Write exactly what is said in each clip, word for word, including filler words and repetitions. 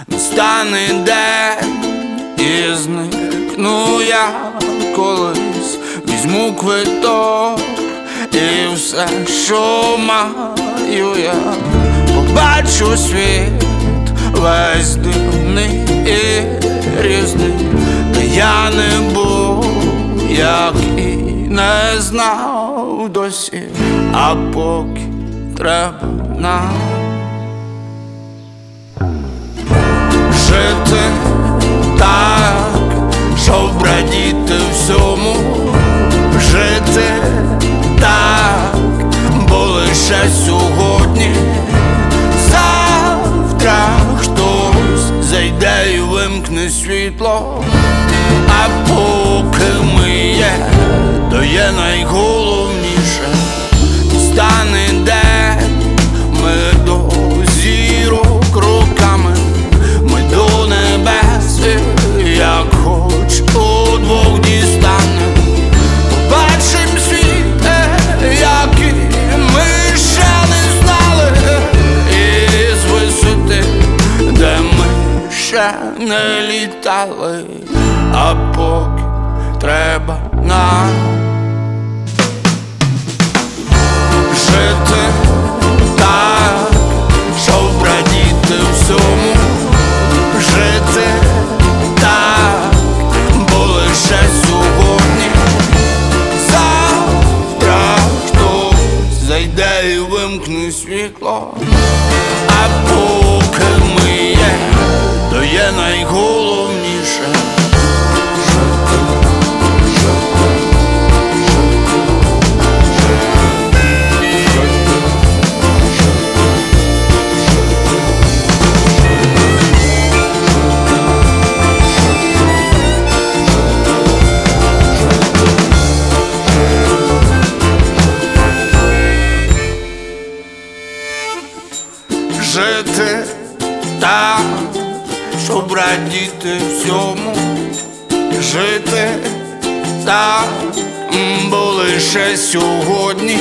настане день і зникну я колись, візьму квиток і все, що маю я, побачу світ весь дивний і різний, та я не був, як і не знав досі, а поки треба нам жити так, щоб радіти всьому, жити так, бо лише сьогодні, завтра хтось зайде і вимкне світло, а поки ми є, то є найголовніше, стане день, ми до зірок кроками, ми до небес, як хоч удвох дістанем, побачим світ, який ми ще не знали, і з висоти, де ми ще не літали, а поки треба нам жити так, щоб радіти всьому, жити так, бо лише сьогодні, завтра хтось зайде і вимкне світло, а поки ми є, то є найголовніше. Жити так, щоб радіти всьому, жити так, бо лише сьогодні,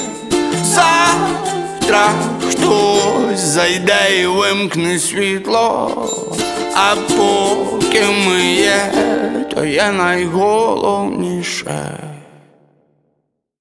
завтра хтось зайде і вимкне світло, а поки ми є, то є найголовніше.